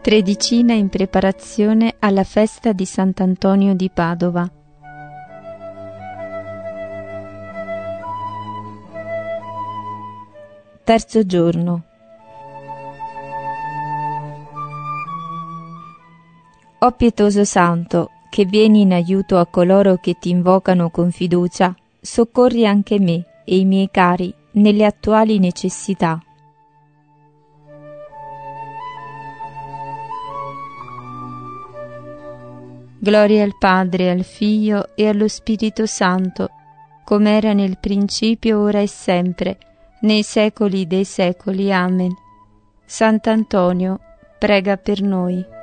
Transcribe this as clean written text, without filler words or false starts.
Tredicina in preparazione alla festa di Sant'Antonio di Padova. Terzo giorno. O pietoso Santo, che vieni in aiuto a coloro che ti invocano con fiducia, soccorri anche me e i miei cari nelle attuali necessità. Gloria al Padre, al Figlio e allo Spirito Santo, come era nel principio, ora e sempre, nei secoli dei secoli. Amen. Sant'Antonio, prega per noi.